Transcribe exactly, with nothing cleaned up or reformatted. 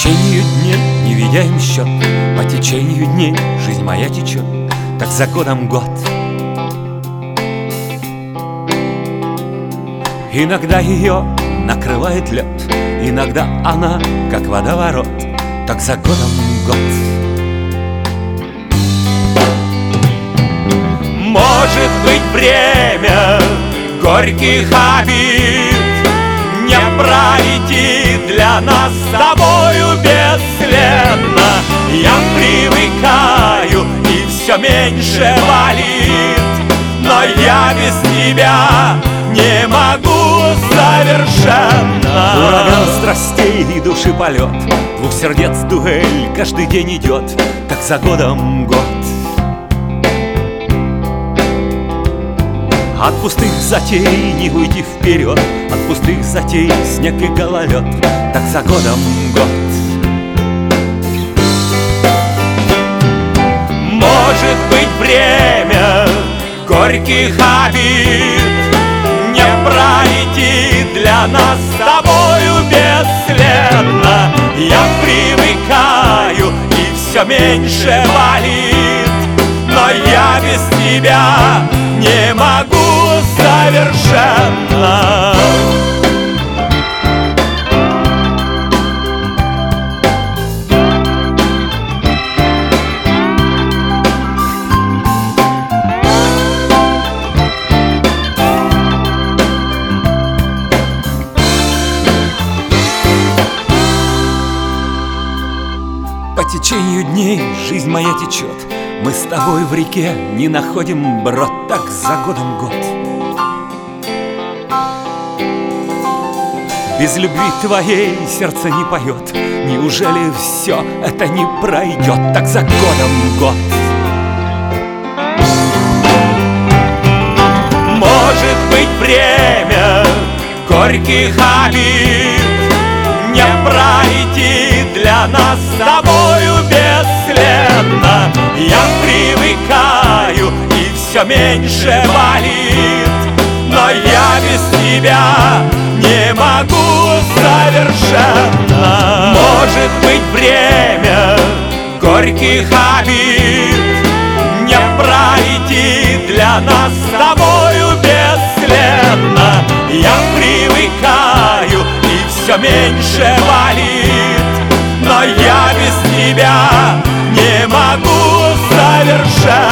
течению дней не видя им счет, по течению дней жизнь моя течет, так за годом год. Иногда ее накрывает лед, иногда она, как водоворот, так за годом год. Может быть, время горьких обид не пройти для нас с тобою бесследно. Я привыкаю, и все меньше болит, но я без тебя не могу совершенно. Ураган страстей и души полет, двух сердец дуэль каждый день идет, так за годом год. От пустых затей не уйти вперед, от пустых затей снег и гололед, так за годом год. Может быть, время горьких обид не пройти для нас с тобою бесследно. Я привыкаю, и все меньше болит, но я без тебя не могу совершенно. По течению дней жизнь моя течет, мы с тобой в реке не находим брод, так за годом год. Без любви твоей сердце не поет, неужели все это не пройдет, так за годом год. Может быть, время горьких обид не пройти для нас с тобою бесследно. Я привыкаю, и все меньше болит, но я без тебя не могу совершенно. Может быть, время горьких обид не пройти для нас с тобою бесследно. Я привыкаю, и все меньше болит, но я без тебя не могу совершенно.